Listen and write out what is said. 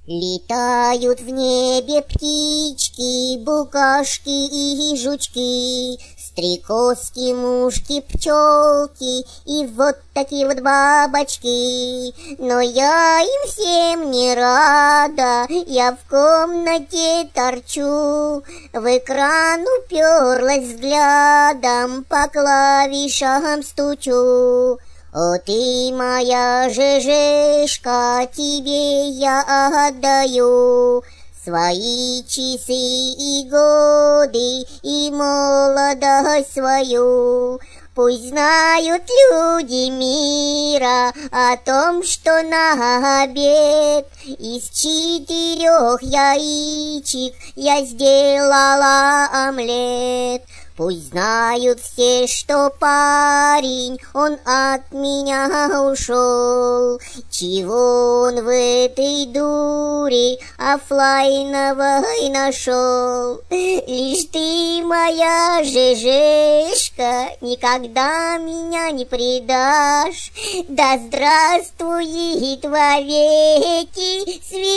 Летают в небе птички, букашки и жучки, стрекозки, мушки, пчелки и вот такие вот бабочки. Но я им всем не рада, я в комнате торчу, в экран уперлась взглядом, по клавишам стучу. О, ты моя ЖЖшка, тебе я отдаю свои часы и годы, и молодость свою. Пусть знают люди мира о том, что на обед из 4 яичек я сделала омлет. Пусть знают все, что парень, он от меня ушел. Чего он в этой дуре оффлайновой нашел? Лишь ты, моя ЖЖшка, никогда меня не предашь. Да здравствует вовеки